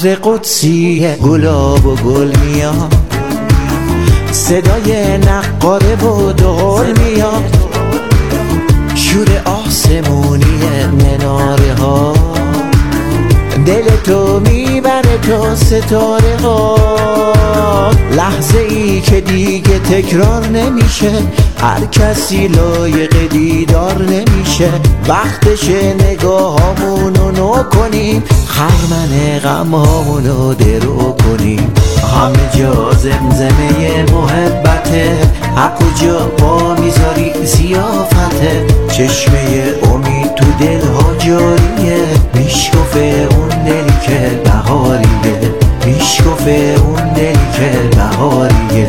عطر قدسی گلاب و گل میاد، صدای نقاره و دهل میاد، شور آسمونی مناره ها دل تو میبره تا ستاره ها. لحظه ای که دیگه تکرار نمیشه، هر کسی لایق دیدار نمیشه. وقتش نگاهامونو نو کنیم، خرمن غمامونو درو کنیم. همه جا زمزمه محبته، حق کجا پا میذاری زیافته. چشمه امید تو دلها جاریه، میشکفه اون دلی که بهاریه، میشکفه اون دلی که بهاریه.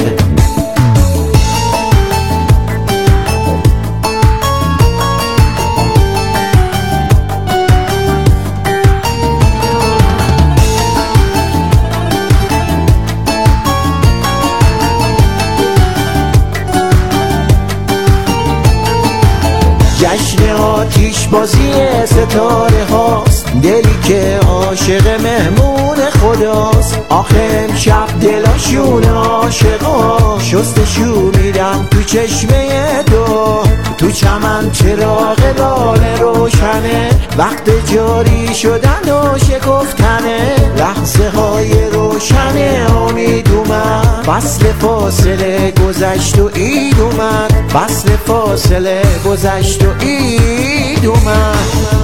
جشن آتیش بازی ستاره هاست، دلی که عاشق مهمون خداست. آخه امشب دلاشون عاشقا، شستشو میدم تو چشمه تو چمن چراغ لاله روشنه. وقت جاری شدن و شکفتنه، لحظه های روشن امید اومد. فصل فاصله گذشت و عید اومد، فصل فاصله گذشت و عید اومد.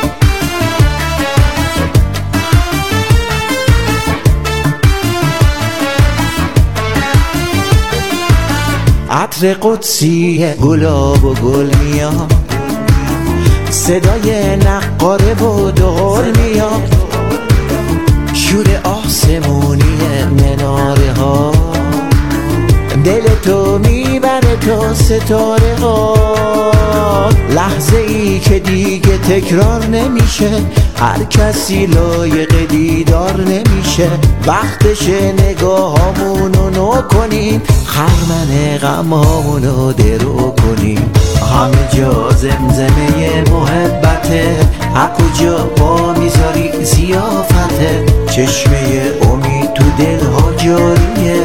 عطر قدسی گلاب و گل میاد، صدای نقاره و دهل میاد، شور آسمونی مناره ها دل تو میبره تا ستاره ها. لحظه ای که دیگه تکرار نمیشه، هر کسی لایق دیدار نمیشه. وقتش نگاهامونو نو کنیم، خرمن غمامونو درو کنیم. همه جا زمزمه محبته، حق کجا پا میذاری زیافته. چشمه امید تو دلها جاریه،